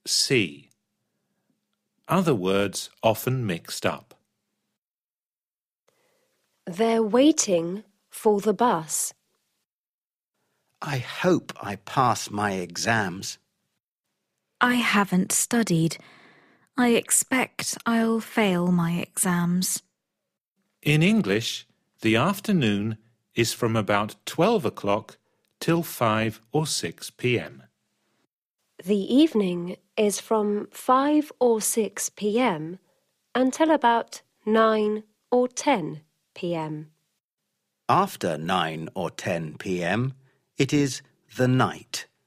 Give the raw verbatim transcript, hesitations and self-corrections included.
see. Other words often mixed up. They're waiting for the bus. I hope I pass my exams. I haven't studied. I expect I'll fail my exams. In English, the afternoon is from about twelve o'clock till five or six p.m. The evening is from five or six p.m. until about nine or ten p.m. After nine or ten p.m, it is the night.